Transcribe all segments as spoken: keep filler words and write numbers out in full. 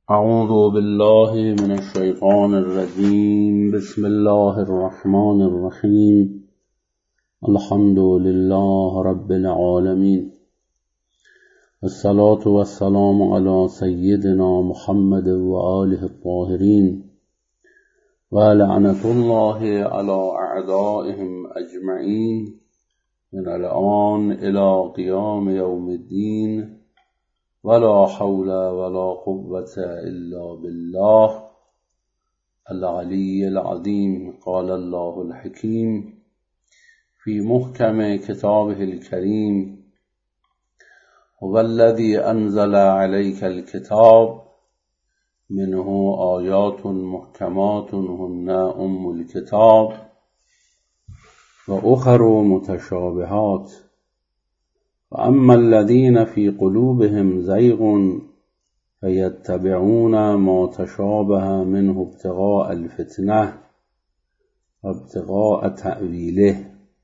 اعوذ بالله من الشیطان الرجیم. بسم الله الرحمن الرحیم. الحمد لله رب العالمین، الصلاة والسلام علی سیدنا محمد و آله الطاهرین و لعنت الله علی اعدائهم اجمعین من الآن الی قیام یوم الدین، ولا حول ولا قوة الا بالله العلی العظیم. قال الله الحکیم فی محکم کتابه الکریم: هو الذی انزل علیک الکتاب منه آیات محکمات هن ام الکتاب و اخر متشابهات، واما الذين في قلوبهم زيغ فيتبعون ما تشابه منه ابتغاء الفتنة وابتغاء تأويله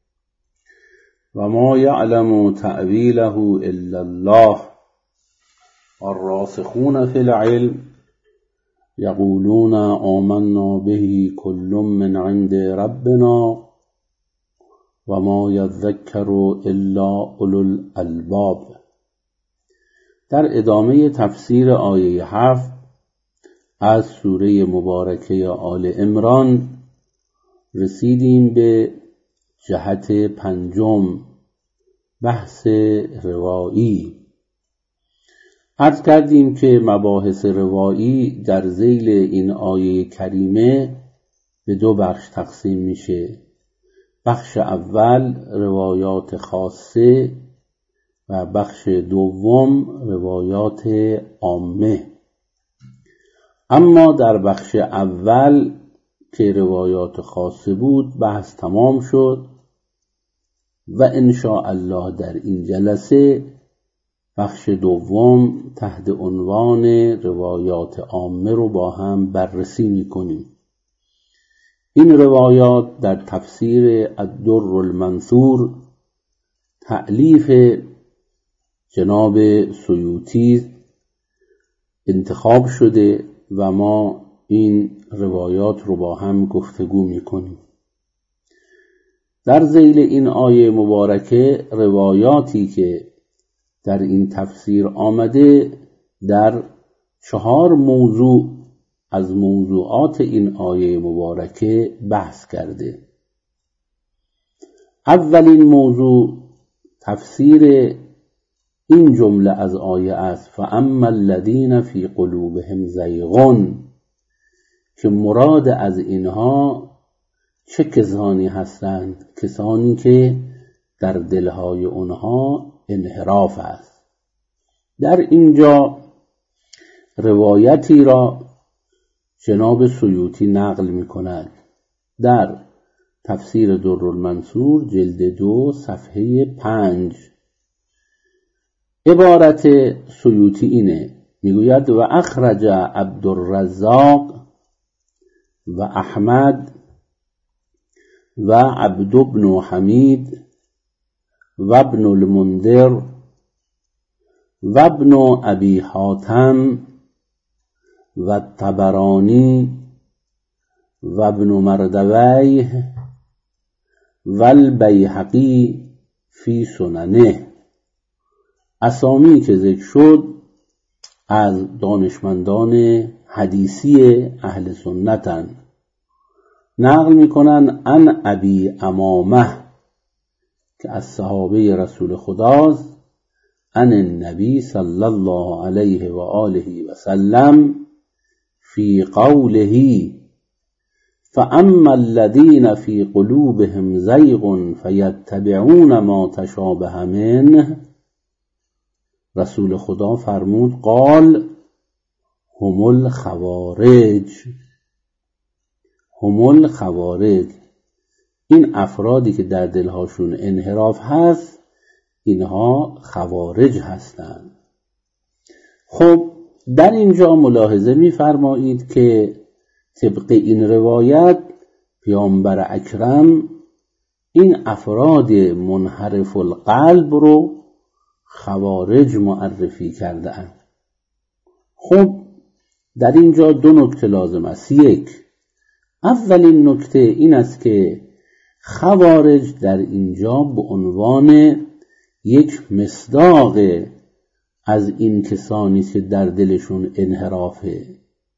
وما يعلم تأويله إلا الله والراسخون في العلم يقولون آمنا به كل من عند ربنا وما يذكر الا اولو الالباب. در ادامه تفسیر آیه هفت از سوره مبارکه آل عمران رسیدیم به جهت پنجم، بحث روایی. عرض کردیم که مباحث روایی در ذیل این آیه کریمه به دو بخش تقسیم میشه. بخش اول روایات خاصه و بخش دوم روایات عامه. اما در بخش اول که روایات خاصه بود بحث تمام شد و ان شاء الله در این جلسه بخش دوم تحت عنوان روایات عامه رو با هم بررسی می‌کنیم. این روایات در تفسیر الدر المنثور تألیف جناب سیوطی انتخاب شده و ما این روایات رو با هم گفتگو می‌کنیم. در ذیل این آیه مبارکه روایاتی که در این تفسیر آمده در چهار موضوع از موضوعات این آیه مبارکه بحث کرده. اولین موضوع تفسیر این جمله از آیه است: فاما الذین فی قلوبهم زیغ، که مراد از اینها چه کسانی هستند؟ کسانی که در دلهای اونها انحراف است. در اینجا روایتی را جناب سیوطی نقل می کند در تفسیر در المنثور جلد دو صفحه پنج. عبارت سیوطی اینه، میگوید: و اخرج عبدالرزاق و احمد و عبد بن حمید و ابن المنذر و ابن ابی حاتم و طبرانی و ابن مردویه و البیهقی فی سننه. اسامی که ذکر شد از دانشمندان حدیثی اهل سنتن. نقل میکنن ان ابی امامه که از صحابه رسول خداست، ان النبی صلی الله علیه و آله و سلم فی قوله فاما الذین فی قلوبهم زیغ فیتبعون ما تشابه منه، رسول خدا فرمود قال هم الخوارج. هم الخوارج، این افرادی که در دلهاشون انحراف هست اینها خوارج هستند. خب در اینجا ملاحظه می‌فرمایید که طبق این روایت پیامبر اکرم این افراد منحرف القلب رو خوارج معرفی کرده‌اند. خب در اینجا دو نکته لازم است. یک، اولین نکته این است که خوارج در اینجا به عنوان یک مصداق از این کسانی که در دلشون انحرافه،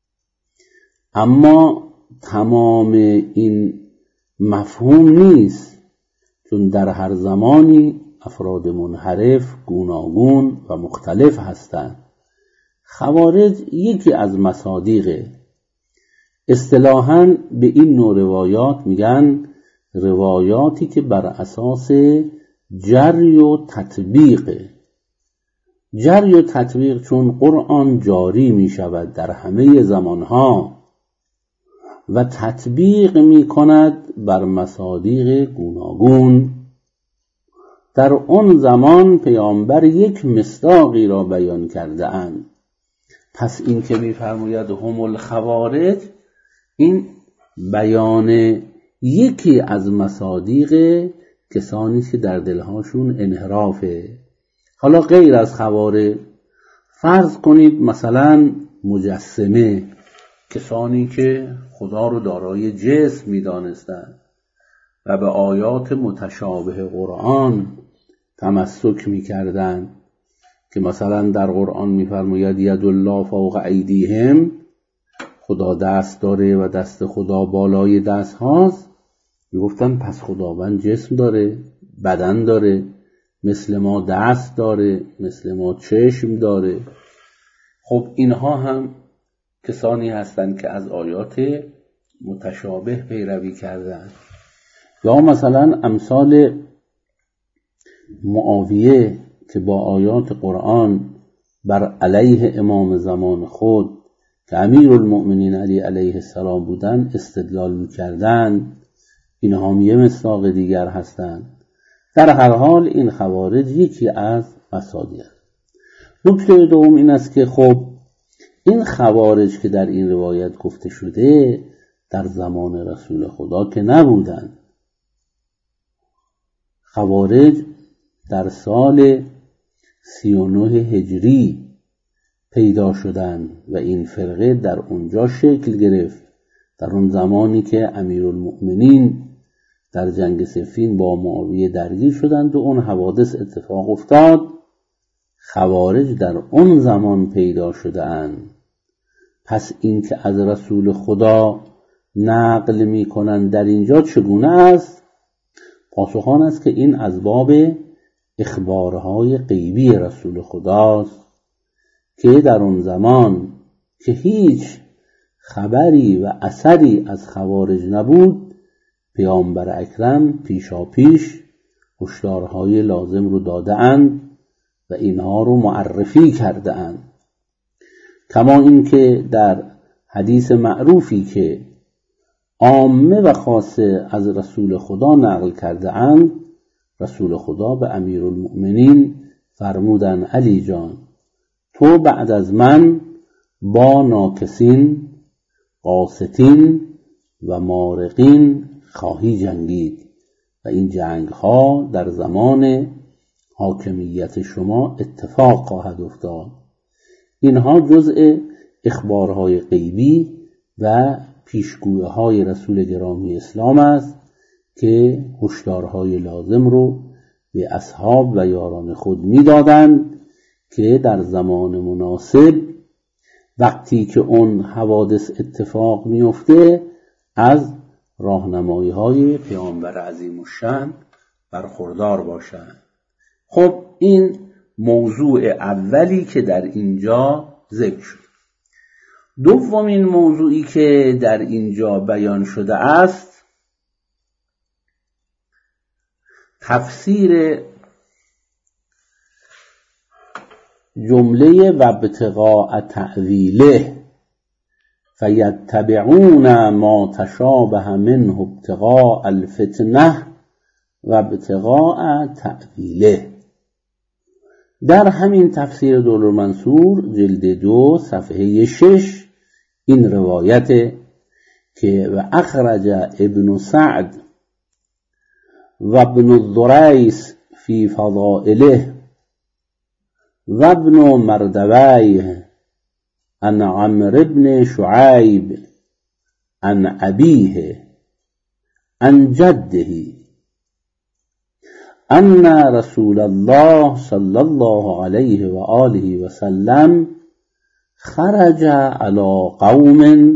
اما تمام این مفهوم نیست، چون در هر زمانی افراد منحرف گوناگون و مختلف هستند. خوارج یکی از مصادیقه. اصطلاحاً به این نوع روایات میگن روایاتی که بر اساس جری و تطبیقه. جری و تطبیق چون قرآن جاری می شود در همه زمانها و تطبیق می کند بر مصادیق گوناگون. در اون زمان پیامبر یک مصداقی را بیان کرده اند. پس این که می فرماید هم الخوارج، این بیان یکی از مصادیق کسانی که در دلهاشون انحرافه. حالا غیر از خوارج فرض کنید مثلا مجسمه، کسانی که خدا رو دارای جسم می دانستند و به آیات متشابه قرآن تمسک می کردند که مثلا در قرآن می فرماید ید الله فوق ایدیهم، خدا دست داره و دست خدا بالای دست هاست. می گفتن پس خداوند جسم داره، بدن داره، مثل ما دست داره، مثل ما چشم داره. خب اینها هم کسانی هستند که از آیات متشابه پیروی کردند. یا مثلا امثال معاویه که با آیات قرآن بر علیه امام زمان خود که امیرالمؤمنین علی علیه السلام بودند استدلال می‌کردند، اینها هم یه مصداق دیگر هستند. در هر حال این خوارج یکی از مصادیق. نکته دوم این است که خب این خوارج که در این روایت گفته شده در زمان رسول خدا که نبودند. خوارج در سال سی و نه هجری پیدا شدند و این فرقه در اونجا شکل گرفت، در اون زمانی که امیرالمؤمنین در جنگ صفین با معاویه درگیر شدند و اون حوادث اتفاق افتاد. خوارج در اون زمان پیدا شده اند. پس این که از رسول خدا نقل می کنند در اینجا چگونه است؟ پاسخ آن است که این از باب اخبارهای غیبی رسول خداست که در اون زمان که هیچ خبری و اثری از خوارج نبود، پیامبر اکرم پیشا پیش هشدارهای لازم رو داده اند و اینها رو معرفی کرده اند. کما اینکه در حدیث معروفی که عامه و خاصه از رسول خدا نقل کرده اند، رسول خدا به امیرالمؤمنین فرمودن علی جان تو بعد از من با ناکسین، قاستین و مارقین خواهی جنگید و این جنگ ها در زمان حاکمیت شما اتفاق خواهد افتاد. اینها جزء اخبارهای غیبی و پیشگویی های رسول گرامی اسلام است که هشدارهای لازم رو به اصحاب و یاران خود میدادند که در زمان مناسب وقتی که اون حوادث اتفاق میفته از راهنمایی های پیامبر عظیم الشأن برخوردار باشند. خب این موضوع اولی که در اینجا ذکر شد. دومین موضوعی که در اینجا بیان شده است تفسیر جمله و ابتغاء تأویله فیتبعون ما تشابه منه ابتغاء الفتنه و ابتغاء تأویله. در همین تفسیر دولر منصور جلد دو صفحه شش این روایت که و اخرج ابن سعد و ابن الضریس فی فضائله و ابن مردویه عن عمرو بن شعیب عن ابیه عن جده ان رسول الله صلی الله علیه و آله و سلم خرج علی قوم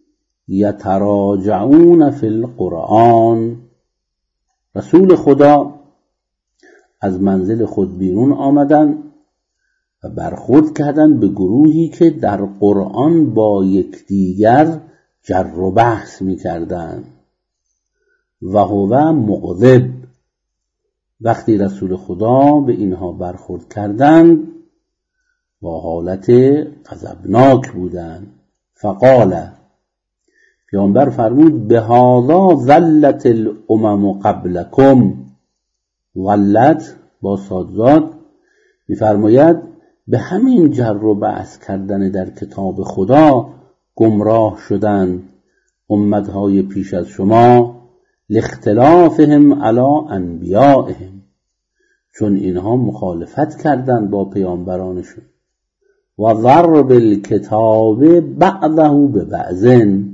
یتراجعون فی القرآن. رسول خدا از منزل خود بیرون آمدن و برخورد کردند به گروهی که در قرآن با یکدیگر جر و بحث می‌کردند. و هو مغضب. وقتی رسول خدا به اینها برخورد کردند با حالت غضبناک بودند. فقال، پیامبر فرمود به هذا ذلت الامم قبلکم. ولت با صادزاد می‌فرماید به همین جر و بحث کردن در کتاب خدا گمراه شدند امتهای پیش از شما، لاختلافهم علی انبیائهم، چون اینها مخالفت کردند با پیامبرانشون. و ضرب الکتاب بعضه به بعض.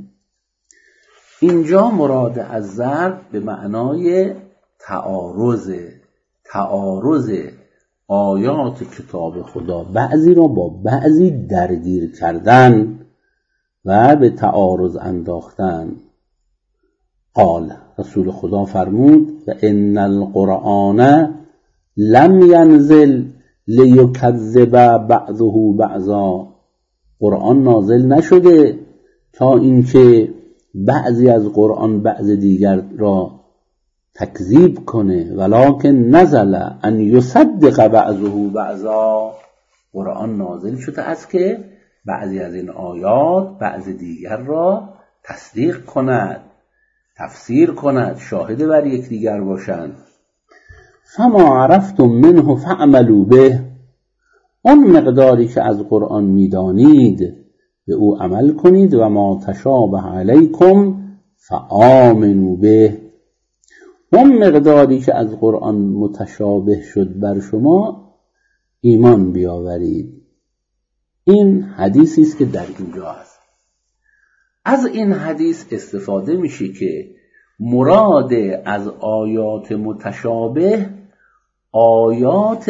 اینجا مراد از ضرب به معنای تعارض تعارض آیات کتاب خدا، بعضی را با بعضی درگیر کردن و به تعارض انداختن. قال، رسول خدا فرمود و ان القرآن لم ینزل لیکذب بعضه بعضا. قرآن نازل نشده تا اینکه بعضی از قرآن بعض دیگر را تکذیب کنه، ولکن نزل ان یصدق بعضه بعضا. قرآن نازل شده است که بعضی از این آیات بعض دیگر را تصدیق کند، تفسیر کند، شاهد بر یکدیگر باشند. فما عرفتم منه فعملوا به. اون مقداری که از قرآن میدانید به او عمل کنید. و ما تشابه علیکم فآمنوا به. اون مقداری که از قرآن متشابه شد بر شما ایمان بیاورید. این حدیثی است که در اینجا هست. از این حدیث استفاده میشه که مراد از آیات متشابه آیات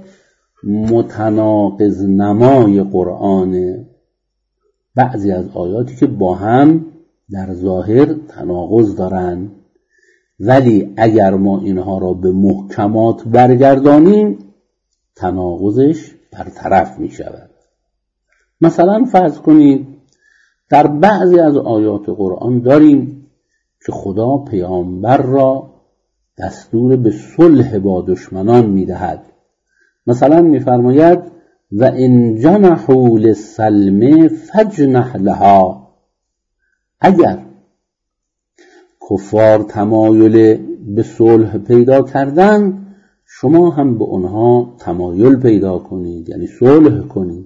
متناقض نمای قرآنه. بعضی از آیاتی که با هم در ظاهر تناقض دارن، ولی اگر ما اینها را به محکمات برگردانیم تناقضش برطرف می شود. مثلا فرض کنید در بعضی از آیات قرآن داریم که خدا پیامبر را دستور به صلح با دشمنان می دهد. مثلا می فرماید و ان جنحوا للسلم فاجنح لها. اگر کفار تمایل به صلح پیدا کردن، شما هم به اونها تمایل پیدا کنید، یعنی صلح کنید.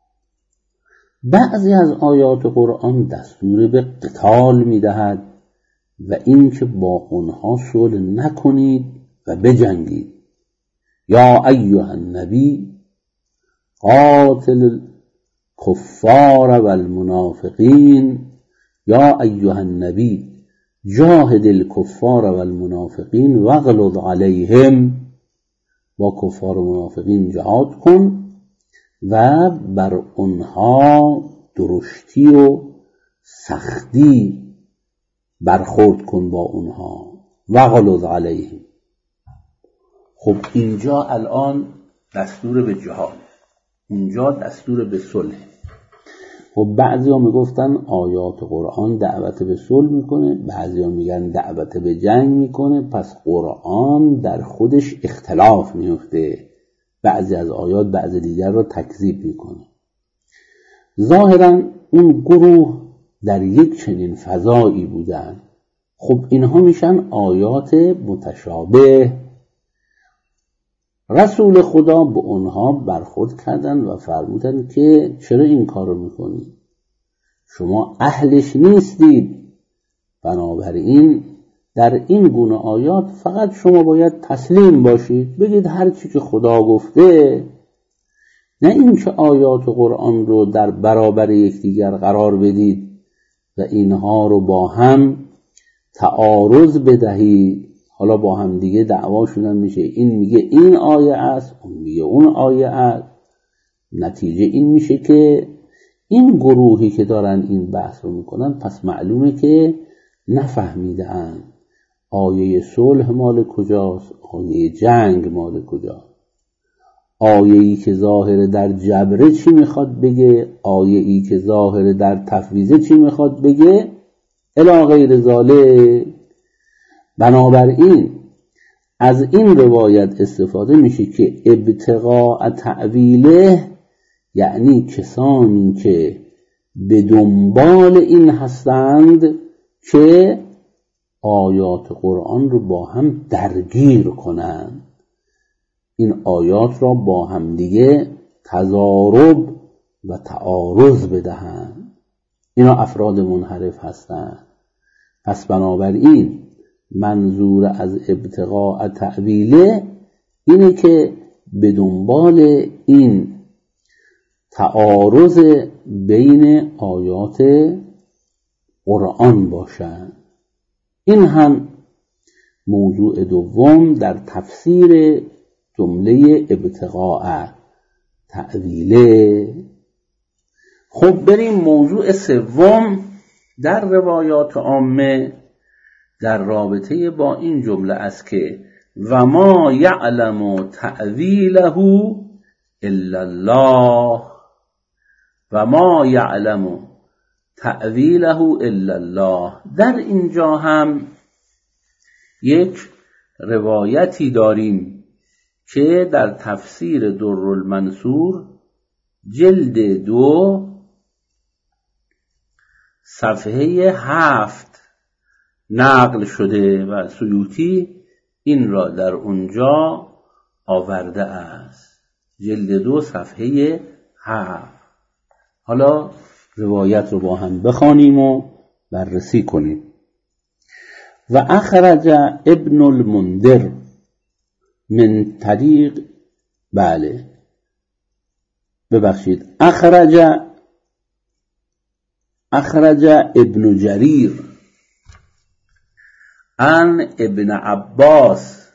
بعضی از آیات قرآن دستور به قتال می‌دهد و اینکه با اونها صلح نکنید و بجنگید. یا ایها النبی قاتل الکفار والمنافقین. یا ایها النبی جاهد الکفار والمنافقین واغلظ علیهم. با کفار و منافقین جهاد کن و بر اونها درشتی و سختی برخورد کن با اونها. واغلظ علیهم. خب اینجا الان دستور به جهاد، اینجا دستور به صلح. خب بعضی ها میگفتن آیات قرآن دعوت به صلح میکنه، بعضی ها میگن دعوت به جنگ میکنه، پس قرآن در خودش اختلاف میفته، بعضی از آیات بعض دیگر را تکذیب میکنه. ظاهرا اون گروه در یک چنین فضایی بودن. خب اینها میشن آیات متشابه. رسول خدا به اونها برخورد کردن و فرمودن که چرا این کار رو میکنید؟ شما اهلش نیستید. بنابراین در این گونه آیات فقط شما باید تسلیم باشید، بگید هر چی که خدا گفته نه اینکه آیات قرآن رو در برابر یکدیگر قرار بدید و اینها رو با هم تعارض بدهید. حالا با هم دیگه دعواشون هم میشه، این میگه این آیه است، اون میگه اون آیه است. نتیجه این میشه که این گروهی که دارن این بحث رو میکنن پس معلومه که نفهمیدن آیه صلح مال کجاست، آیه جنگ مال کجاست، آیه‌ای که ظاهر در جبره چی میخواد بگه، آیه‌ای که ظاهر در تفویضه چی میخواد بگه، الی غیر ذالک. بنابراین از این روایت استفاده میشه که ابتغاء تعویله یعنی کسانی که به دنبال این هستند که آیات قرآن رو با هم درگیر کنند، این آیات را با هم دیگه تضارب و تعارض بدهند. اینا افراد منحرف هستند. پس بنابراین منظور از ابتغاء تعویله اینه که به دنبال این تعارض بین آیات قرآن باشند. این هم موضوع دوم در تفسیر جمله ابتغاء تعویله. خب بریم موضوع سوم در روایات عامه در رابطه با این جمله است که و ما یعلم تعویله الا الله، و ما یعلم تعویله الا الله. در اینجا هم یک روایتی داریم که در تفسیر درالمنصور جلد دو صفحه هفت نقل شده و سیوطی این را در اونجا آورده است. جلد دو صفحه هفت. حالا روایت رو با هم بخوانیم و بررسی کنیم. و اخرج ابن المنذر من طریق، بله ببخشید اخرج اخرج ابن جریر عن ابن عباس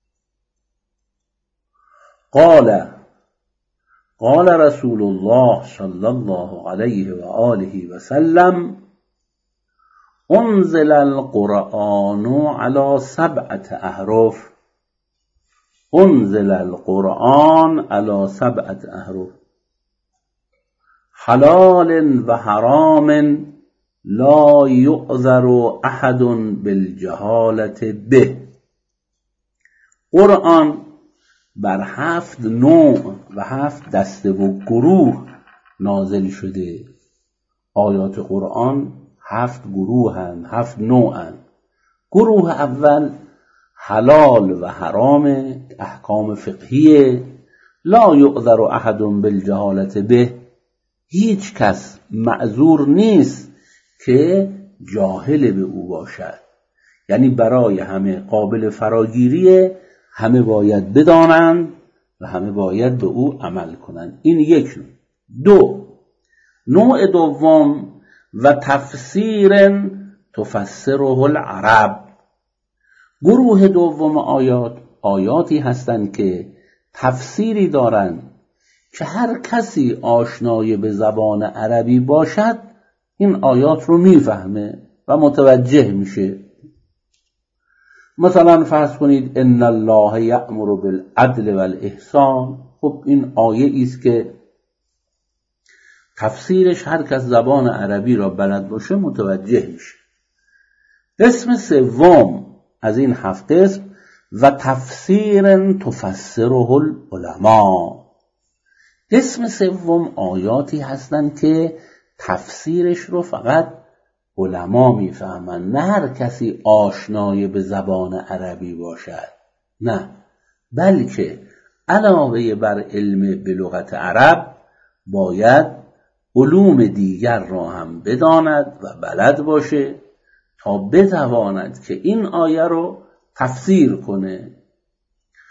قال قال رسول الله صلی الله علیه و آله و سلم انزل القرآن على سبعة احرف انزل القرآن على سبعة احرف حلال و حرام لا يعذر احد بالجهالة به. قرآن بر هفت نوع و هفت دسته و گروه نازل شده. آیات قرآن هفت گروه هن، هفت نوع هن. گروه اول حلال و حرام، احکام فقهیه. لا یعذر احد بالجهالة به، هیچ کس معذور نیست که جاهل به او باشد، یعنی برای همه قابل فراگیریه، همه باید بدانند و همه باید به او عمل کنند. این یک نوع. دو نوع دوم و تفسیر تفسره العرب. گروه دوم آیات آیاتی هستند که تفسیری دارند که هر کسی آشنای به زبان عربی باشد این آیات رو میفهمه و متوجه میشه. مثلا فرض کنید ان الله یأمر بالعدل والاحسان. خب این آیه است که تفسیرش هر کس زبان عربی را بلد باشه متوجه میشه. قسم سوم از این هفت قسم و تفسیر تفسره العلماء. قسم سوم آیاتی هستند که تفسیرش رو فقط علما میفهمند، نه هر کسی آشنای به زبان عربی باشد، نه، بلکه علاوه بر علم به لغت عرب باید علوم دیگر را هم بداند و بلد باشه تا بتواند که این آیه رو تفسیر کنه.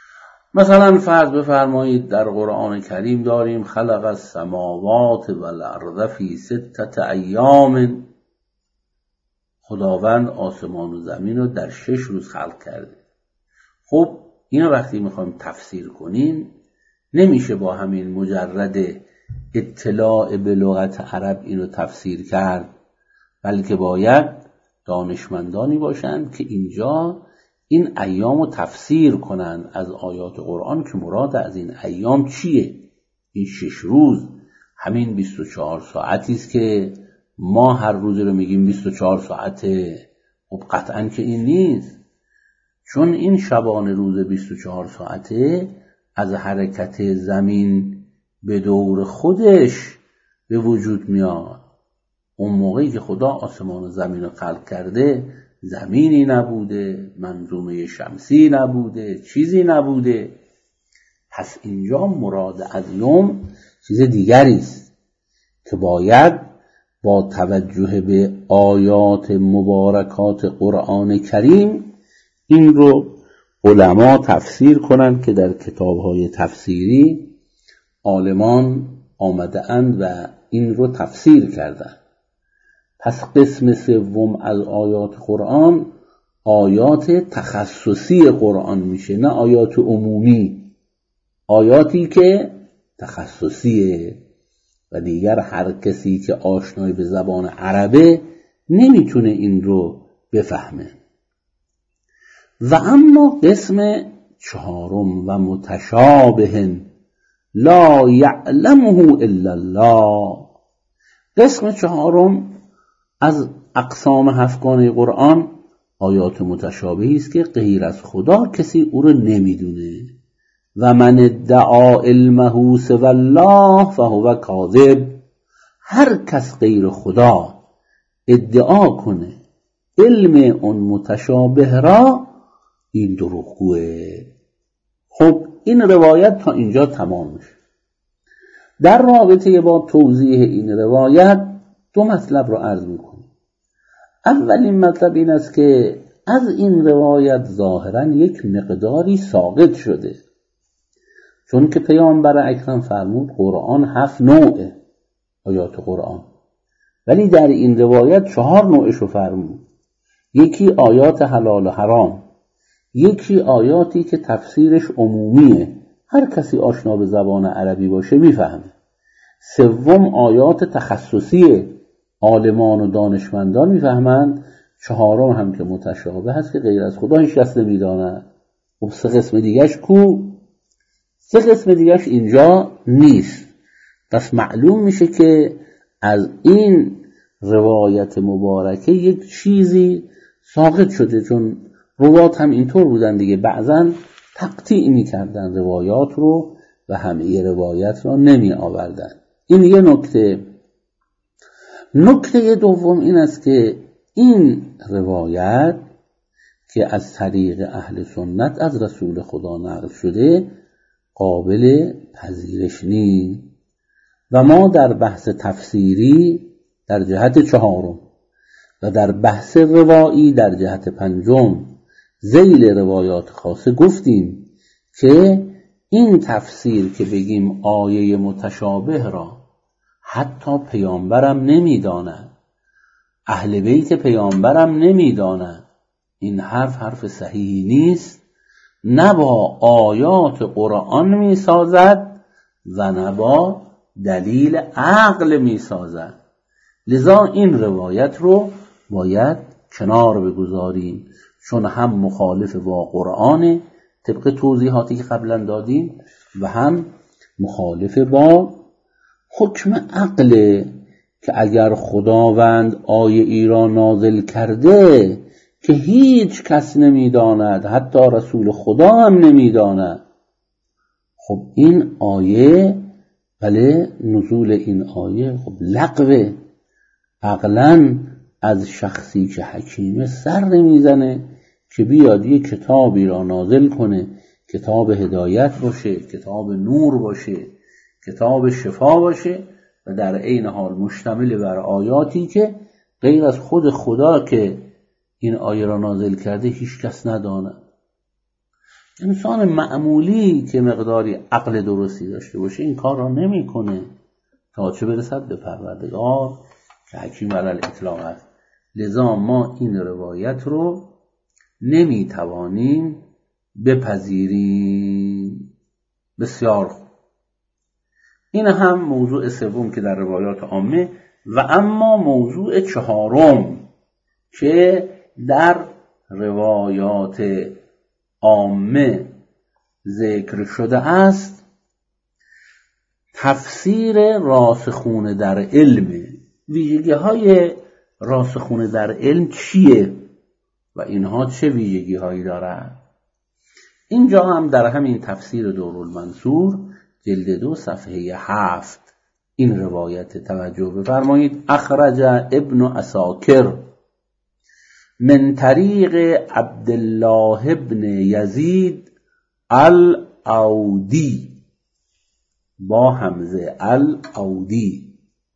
مثلا فرض بفرمایید در قرآن کریم داریم خلق السماوات والارض فی ستة ایام، خداوند آسمان و زمین رو در شش روز خلق کرده. خب این وقتی میخوایم تفسیر کنیم نمیشه با همین مجرد اطلاع به لغت عرب اینو تفسیر کرد، بلکه باید دانشمندانی باشند که اینجا این ایام رو تفسیر کنند از آیات قرآن که مراد از این ایام چیه. این شش روز همین بیست و چهار ساعتی است که ما هر روز رو میگیم بیست و چهار ساعته. خب قطعاً که این نیست، چون این شبانه روز بیست و چهار ساعته از حرکت زمین به دور خودش به وجود میاد. اون موقعی که خدا آسمان و زمین رو خلق کرده زمینی نبوده، منظومه شمسی نبوده، چیزی نبوده. پس اینجا مراد از یوم چیز دیگری است که باید با توجه به آیات مبارکات قرآن کریم این رو علما تفسیر کنند که در کتاب‌های تفسیری عالمان آمده اند و این رو تفسیر کردند. پس قسم سوم از آیات قرآن آیات تخصصی قرآن میشه، نه آیات عمومی، آیاتی که تخصصیه و دیگر هر کسی که آشنای به زبان عربه نمیتونه این رو بفهمه. و اما قسم چهارم و متشابه لا یعلمه الا الله، قسم چهارم از اقسام هفتگانه قرآن آیات متشابهی است که غیر از خدا کسی او رو نمیدونه. و من ادعا علمه سوی الله فهو کاذب، هر کس غیر خدا ادعا کنه علم اون متشابه را این دروغگوه. خب این روایت تا اینجا تمام میشه. در رابطه با توضیح این روایت دو مطلب رو عرض میکنم. اولین مطلب این است که از این روایت ظاهرا یک مقداری ساقط شده، چون که پیامبر اکرم فرمود قرآن هفت نوعه آیات قرآن، ولی در این روایت چهار نوعش رو فرمود. یکی آیات حلال و حرام، یکی آیاتی که تفسیرش عمومیه، هر کسی آشنا به زبان عربی باشه میفهمه. سوم آیات تخصصیه، عالمان و دانشمندان میفهمند. چهارم هم که متشابه هست که غیر از خدا هیچ کس نمیداند. خب سه قسم دیگهش کو؟ سه قسم دیگهش اینجا نیست. پس معلوم میشه که از این روایت مبارکه یک چیزی ساقط شده، چون روایات هم اینطور بودن دیگه، بعضن تقطیع میکردن روایات رو و همه روایت رو نمی آوردن. این یه نکته. نکته دوم این است که این روایت که از طریق اهل سنت از رسول خدا نقل شده قابل پذیرش نیست و ما در بحث تفسیری در جهت چهارم و در بحث روایی در جهت پنجم ذیل روایات خاصه گفتیم که این تفسیر که بگیم آیه متشابه را حتی پیامبرم نمیداند، اهل بیت پیامبرم نمیداند، این حرف حرف صحیحی نیست، نه با آیات قرآن میسازد و نه با دلیل عقل میسازد. لذا این روایت رو باید کنار بگذاریم، چون هم مخالف با قرآن طبق توضیحاتی که قبلا دادیم و هم مخالف با حکم عقل که اگر خداوند آیه ای را نازل کرده که هیچ کس نمیداند، حتی رسول خدا هم نمیداند، خب این آیه بله نزول این آیه خب لغوه، عقلاً از شخصی که حکیمه سر نمیزنه که بیاد یک کتابی را نازل کنه، کتاب هدایت باشه، کتاب نور باشه، کتاب شفا باشه و در عین حال مشتمل بر آیاتی که غیر از خود خدا که این آیه را نازل کرده هیچ کس نداند. انسان معمولی که مقداری عقل درستی داشته باشه این کار را نمی کنه تا چه برسد به پروردگار که حکیم علی الاطلاق است. لذا ما این روایت رو نمی توانیم بپذیریم. بسیار خوب. این هم موضوع سوم که در روایات عامه. و اما موضوع چهارم که در روایات عامه ذکر شده است، تفسیر راسخون در علم. ویژگی های راسخون در علم چیه و اینها چه ویژگی هایی دارند؟ اینجا هم در همین تفسیر دورالمنصور جلد دو صفحه هفت این روایت توجه بفرمایید. اخرج ابن عساکر من طریق عبدالله ابن یزید العودی با همزه العودی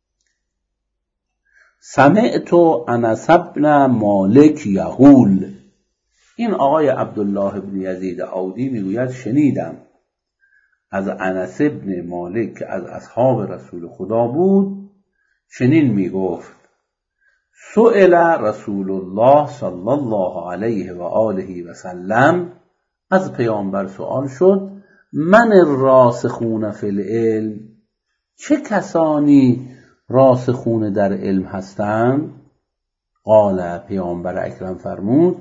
سمعت انس بن مالک یقول. این آقای عبدالله ابن یزید عودی میگوید شنیدم از انس بن مالک که از اصحاب رسول خدا بود چنین میگفت: سئل رسول الله صلی الله علیه و آله و سلم، از پیامبر سوال شد: من الراسخون فی العلم، چه کسانی راسخون در علم هستند؟ قال، پیامبر اکرم فرمود: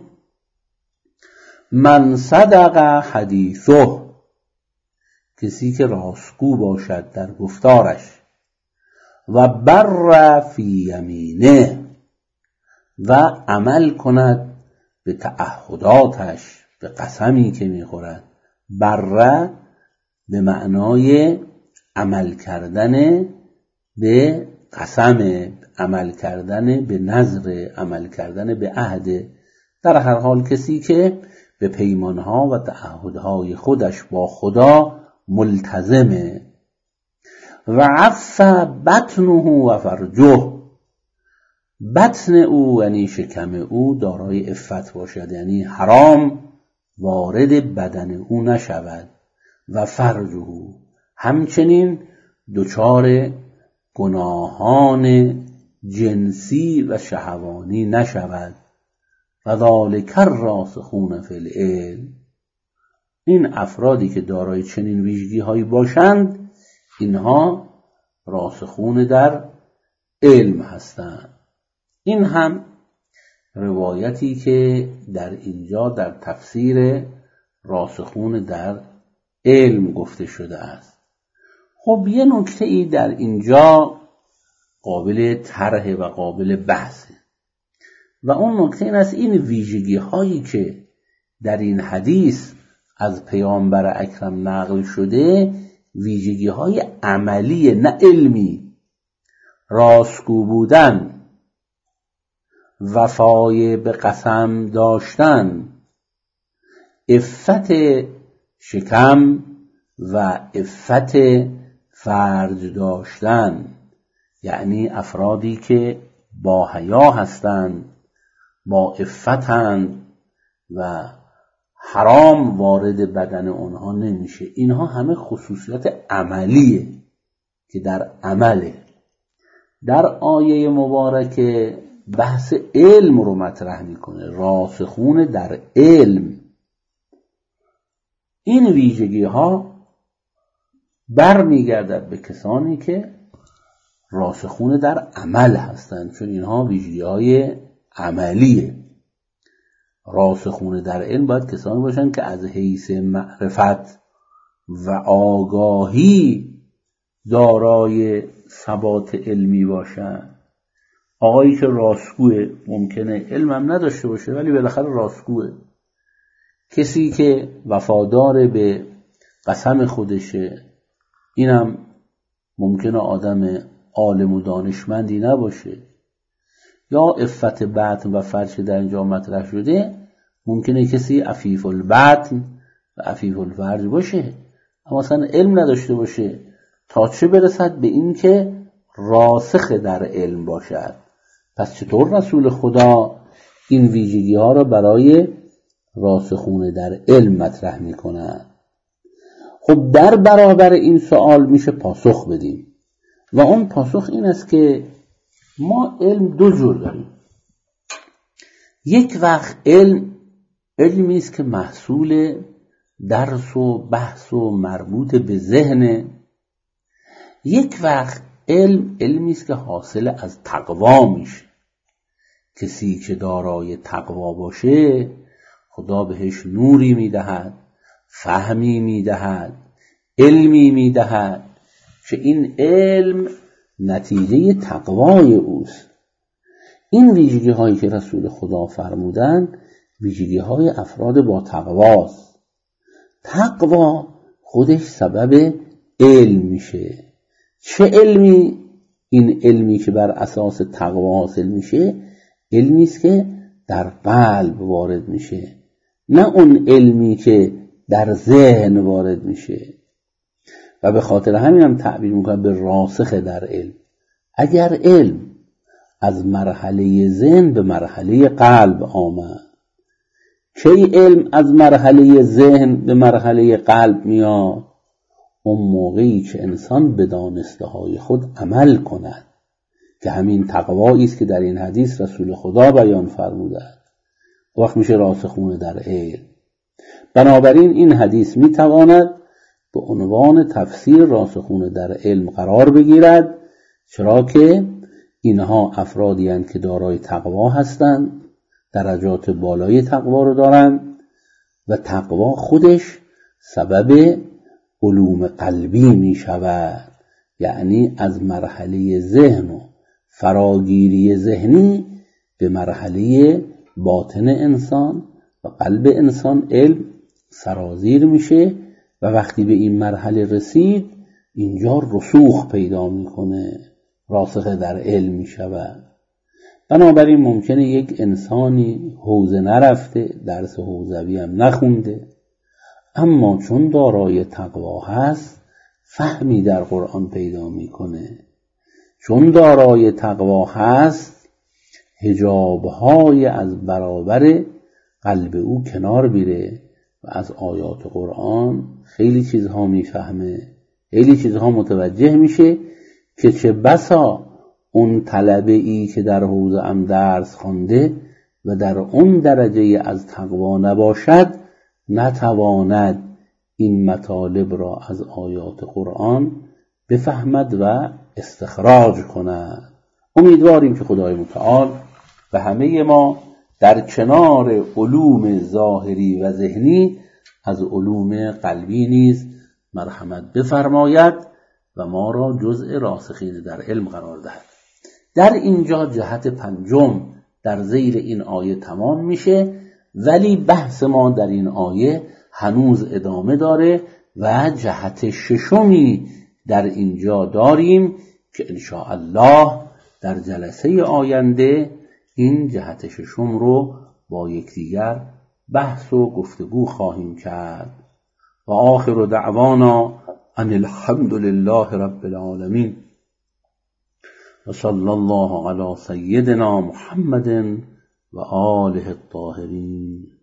من صدق حدیثه، کسی که راستگو باشد در گفتارش، و بر فی یمینه، و عمل کند به تعهداتش، به قسمی که میخورد. بر به معنای عمل کردن به قسم، عمل کردن به نذر، عمل کردن به عهد. در هر حال کسی که به پیمانها و تعهدهای خودش با خدا ملتزمه. و عف بطنه و فرجه، بطن او یعنی شکم او دارای عفت باشد، یعنی حرام وارد بدن او نشود. و فرجه، همچنین دچار گناهان جنسی و شهوانی نشود. و ذالک الراسخون فی العلم، این افرادی که دارای چنین ویژگی هایی باشند اینها راسخون در علم هستند. این هم روایتی که در اینجا در تفسیر راسخون در علم گفته شده است. خب یه نکته ای در اینجا قابل طرح و قابل بحثه و اون نکته این است: این ویژگی هایی که در این حدیث از پیامبر اکرم نقل شده ویژگی های عملی نه علمی، راستگو بودن، وفای به قسم داشتن، عفت شکم و عفت فرج داشتن، یعنی افرادی که با حیا هستند، با عفتند و حرام وارد بدن اونها نمیشه. اینها همه خصوصیات عملیه که در عمله. در آیه مبارکه بحث علم رو مطرح میکنه، راسخون در علم. این ویژگی ها برمیگردد به کسانی که راسخون در عمل هستند، چون اینها ویژگی های عملیه. راسخون در علم باید کسانی باشند که از حیث معرفت و آگاهی دارای ثبات علمی باشند. آقایی که راستگوه ممکنه علم هم نداشته باشه ولی بالاخره راستگوه. کسی که وفادار به قسم خودشه اینم ممکنه آدم عالم و دانشمندی نباشه. یا عفت بطن و فرج در اینجا مطرح شده، ممکنه کسی عفیف البطن و عفیف الفرج باشه اما اصلا علم نداشته باشه، تا چه برسد به این که راسخ در علم باشد. پس چطور رسول خدا این ویژگی ها را برای راسخون در علم مطرح میکنند. خب در برابر این سوال میشه پاسخ بدیم و اون پاسخ این است که ما علم دو جور داریم. یک وقت علم علمی است که محصول درس و بحث و مربوط به ذهن. یک وقت علم علمی است که حاصل از تقوا میشه. کسی که دارای تقوا باشه خدا بهش نوری میدهد، فهمی میدهد، علمی میدهد که این علم نتیجه تقوای اوست. این ویژگی هایی که رسول خدا فرمودن ویژگی های افراد با تقواست. تقوا خودش سبب علم میشه. چه علمی؟ این علمی که بر اساس تقوا حاصل میشه علمی است که در قلب وارد میشه، نه اون علمی که در ذهن وارد میشه. و به خاطر همین هم تعبیر میکنه به راسخ در علم. اگر علم از مرحله ذهن به مرحله قلب آمد، کی علم از مرحله ذهن به مرحله قلب میاد؟ اون موقعی که انسان به دانسته های خود عمل کند، که همین تقوایی است که در این حدیث رسول خدا بیان فرموده است. وقت میشه راسخون در علم. بنابراین این حدیث میتواند به عنوان تفسیر راسخون در علم قرار بگیرد، چرا که اینها افرادی هستند که دارای تقوا هستند، درجات بالای تقوا رو دارند و تقوا خودش سبب علوم قلبی می شود. یعنی از مرحله ذهن و فراگیری ذهنی به مرحله باطن انسان و قلب انسان علم سرازیر میشه و وقتی به این مرحله رسید اینجا رسوخ پیدا میکنه، راسخ در علم میشود. بنابراین ممکنه یک انسانی حوزه نرفته، درس حوزوی هم نخونده، اما چون دارای تقوا هست فهمی در قرآن پیدا میکنه. چون دارای تقوا هست حجابهای از برابر قلب او کنار میره و از آیات قرآن خیلی چیزها میفهمه، خیلی چیزها متوجه میشه که چه بسا اون طلبه ای که در حوزه ام درس خوانده و در اون درجه از تقوا نباشد نتواند این مطالب را از آیات قرآن بفهمد و استخراج کند. امیدواریم که خدای متعال و همه ما در کنار علوم ظاهری و ذهنی از علوم قلبی نیز مرحمت بفرماید و ما را جزء راسخین در علم قرار دهد. در اینجا جهت پنجم در زیر این آیه تمام میشه، ولی بحث ما در این آیه هنوز ادامه داره و جهت ششمی در اینجا داریم که انشاءالله در جلسه آینده این جهت ششم رو با یکدیگر بحث و گفتگو خواهیم کرد. و آخر دعوانا ان الحمد لله رب العالمین و صلی الله علی سیدنا محمد و آله الطاهرین.